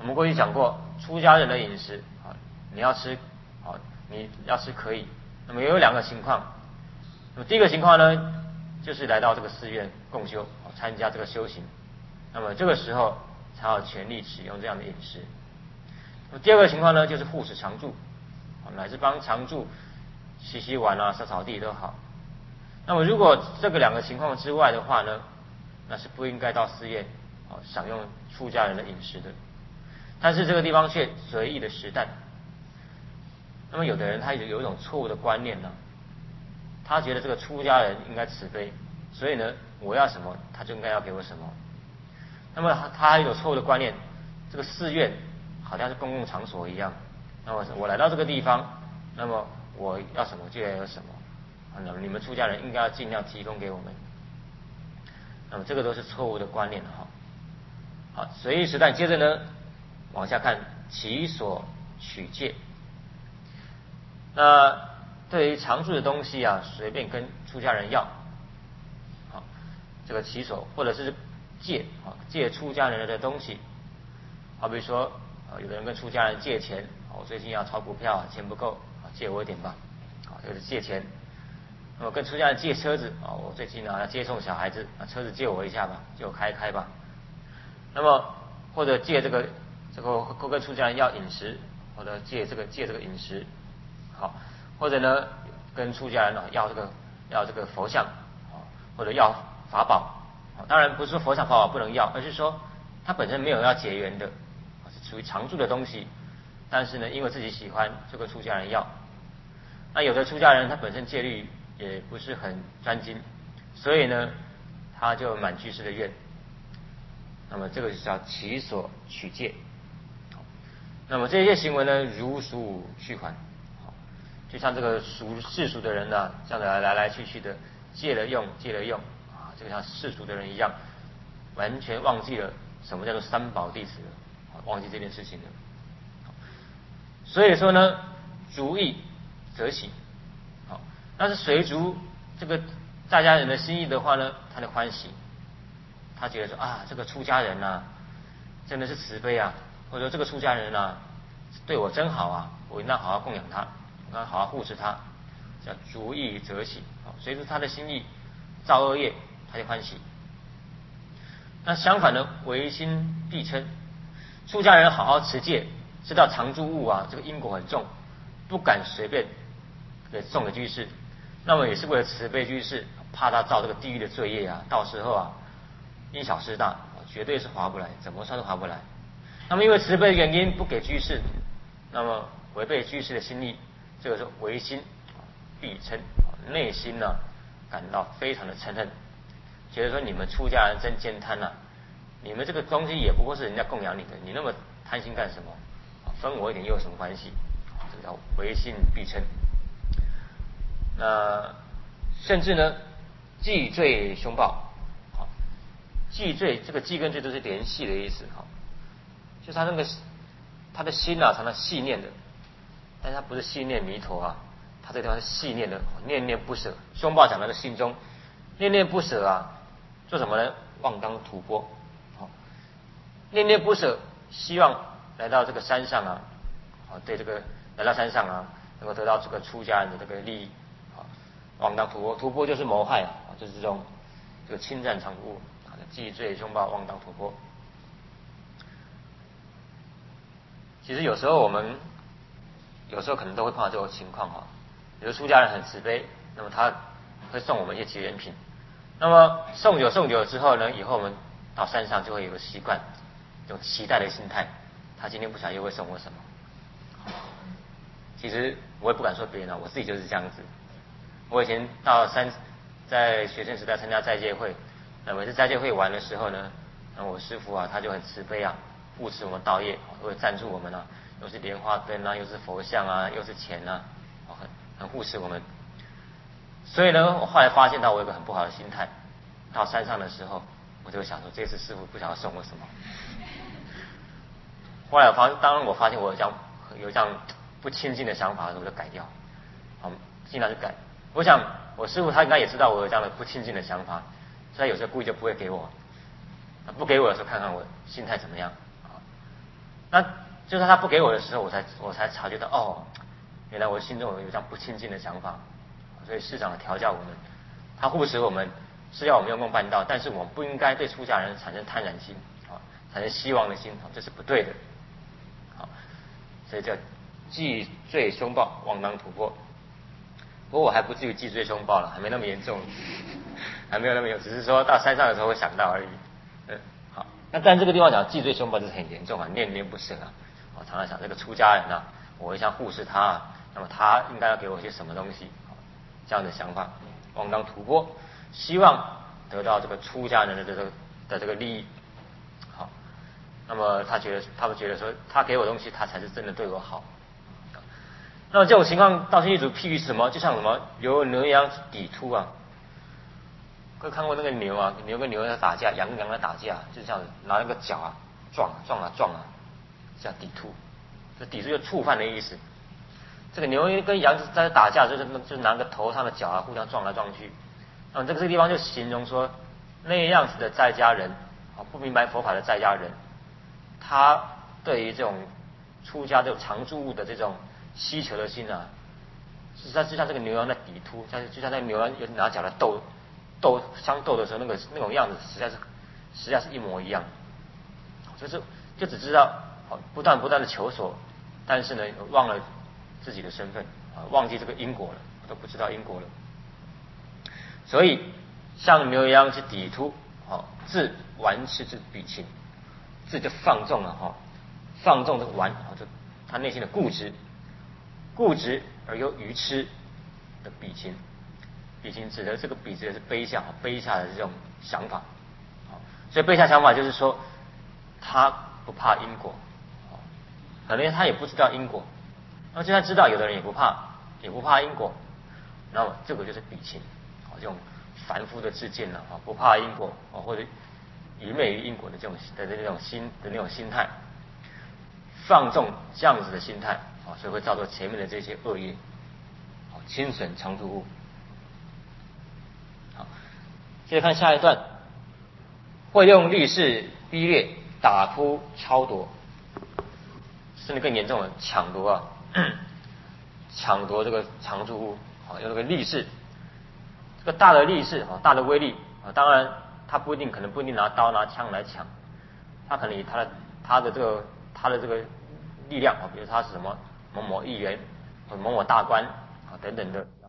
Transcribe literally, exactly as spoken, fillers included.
我们过去讲过，出家人的饮食啊，你要吃啊，你要吃可以。那么也有两个情况。那么第一个情况呢，就是来到这个寺院共修，参加这个修行。那么这个时候才有权利使用这样的饮食。那么第二个情况呢，就是护持常住，乃至帮常住洗洗碗啊、扫扫地都好。那么如果这个两个情况之外的话呢，那是不应该到寺院啊享用出家人的饮食的。但是这个地方却随意的食啖。那么有的人他有一种错误的观念呢，他觉得这个出家人应该慈悲，所以呢，我要什么他就应该要给我什么。那么他还有错误的观念，这个寺院好像是公共场所一样，那么我来到这个地方，那么我要什么就要有什么，那么你们出家人应该要尽量提供给我们。那么这个都是错误的观念哈。好，随意食啖。接着呢，往下看其所取戒。那对于常住的东西啊，随便跟出家人要，好，这个其所或者是借啊，借出家人的东西。好比说，啊，有的人跟出家人借钱，我最近要炒股票，钱不够，借我一点吧，啊，这个是借钱。那么跟出家人借车子，啊，我最近呢要接送小孩子，啊，车子借我一下吧，借我开一开吧。那么或者借这个这个或跟出家人要饮食，或者借这个借这个饮食，好，或者呢跟出家人要这个要这个佛像，或者要法宝。当然不是说佛像法宝不能要，而是说他本身没有要结缘的，是属于常住的东西，但是呢因为自己喜欢就跟出家人要。那有的出家人他本身戒律也不是很专精，所以呢他就满居士的愿。那么这个就叫其所取戒。那么这些行为呢，如数去还。就像这个俗世俗的人呢、啊，这样的来来去去的借了用，借了用啊，这个像世俗的人一样，完全忘记了什么叫做三宝弟子了，忘记这件事情了。所以说呢，逐意则喜。好，但是随逐这个在家人的心意的话呢，他就欢喜。他觉得说啊，这个出家人啊，真的是慈悲啊，或者说这个出家人啊，对我真好啊，我应当好好供养他，应当好好护持他，叫逐意则喜。随着他的心意造恶业，他就欢喜。那相反呢，唯心必嗔。出家人好好持戒，知道常住物啊，这个因果很重，不敢随便给送给居士。那么也是为了慈悲居士，怕他造这个地狱的罪业啊，到时候啊因小失大，绝对是划不来，怎么算都划不来。那么因为慈悲的原因不给居士，那么违背居士的心意，这个是违心必嗔，内心呢感到非常的嗔恨，觉得说你们出家人真奸贪啊，你们这个东西也不过是人家供养你的，你那么贪心干什么？分我一点又有什么关系？这个叫违心必嗔。那甚至呢忌罪凶报。忌罪，这个忌跟罪都是联系的意思，哈，就是他那个他的心啊，常常细念的，但是他不是细念弥陀啊，他这个地方是细念的，念念不舍。凶报讲那个心中念念不舍啊，做什么呢？妄当吐蕃，好，念念不舍，希望来到这个山上啊，好，对这个来到山上啊，能够得到这个出家人的这个利益，啊，妄当吐蕃，吐蕃就是谋害啊，就是这种这个侵占藏物。忌罪凶报，妄当吐蕃。其实有时候我们有时候可能都会碰到这种情况哈，比如出家人很慈悲，那么他会送我们一些结缘品，那么送久送久之后呢，以后我们到山上就会有个习惯，这种期待的心态，他今天不晓得又会送我什么。其实我也不敢说别人啊，我自己就是这样子。我以前到山，在学生时代参加斋戒会。那每次斋戒会玩的时候呢，那我师父啊，他就很慈悲啊，护持我们道业，都会赞助我们啊，又是莲花灯啊，又是佛像啊，又是钱啊，很很护持我们。所以呢，我后来发现到我有个很不好的心态，到山上的时候，我就想说，这次师父不晓得送我什么。后来我发，当我发现我有这样有这样不亲近的想法的时候，我就改掉，好，尽量去改。我想我师父他应该也知道我有这样的不亲近的想法。所以有时候故意就不会给我，不给我的时候看看我心态怎么样啊。 那就算他不给我的时候，我才我才察觉到，哦，原来我心中有这样不亲近的想法。所以师长的调教我们，他护持我们是要我们用功办道，但是我们不应该对出家人产生贪婪心，啊，产生希望的心，这是不对的。好，所以叫既罪凶暴，妄当突破。不过我还不至于既罪凶暴了，还没那么严重，还没有那么严重，只是说到山上的时候会想到而已。嗯，好，那但这个地方讲既罪凶暴，这是很严重啊，念念不舍啊。我常常想这个出家人啊，我会想护持他啊，那么他应该要给我些什么东西？这样的想法，妄当突破，希望得到这个出家人的这个的这个利益。好，那么他觉得，他们觉得说，他给我东西，他才是真的对我好。那么这种情况，道心一主譬喻是什么？就像什么由牛羊抵突啊。各位看过那个牛啊，牛跟牛在打架，羊跟羊在打架，就是这样子拿那个脚啊撞啊撞啊撞啊，这样抵突。这抵突就触犯的意思。这个牛跟羊在打架，就是就拿个头上的脚啊，互相撞来撞去。那么这个这个地方就形容说，那样子的在家人啊，不明白佛法的在家人，他对于这种出家这种常住物的这种希求的心啊，实际上就像这个牛羊在抵突，像就像那个牛羊有拿脚来斗斗相斗的时候，那个那种样子，实在是实在是一模一样。就是就只知道不断不断的求索，但是呢，忘了自己的身份啊，忘记这个因果了，都不知道因果了。所以像牛羊去抵突，好，自顽痴之比情，自就放纵了哈，放纵这个顽，就他内心的固执，固执而又愚痴的比情，比情指的这个比指的是卑下，卑下的这种想法，所以卑下想法就是说他不怕因果，可能他也不知道因果。那就算知道，有的人也不怕，也不怕因果，那么这个就是比情，这种凡夫的自见了啊，不怕因果啊，或者愚昧于因果的这种的那种心的那种心态，放纵这样子的心态啊，所以会造作前面的这些恶业，好，侵损常住物。好，接着看下一段，会用力士逼掠、打扑、抄夺，甚至更严重了，抢夺啊。抢夺这个常住物，啊，用这个力士，这个大的力士啊，大的威力啊，当然他不一定，可能不一定拿刀拿枪来抢，他可能以他的他的这个他的这个力量啊，比如他是什么某某议员或某某大官啊等等的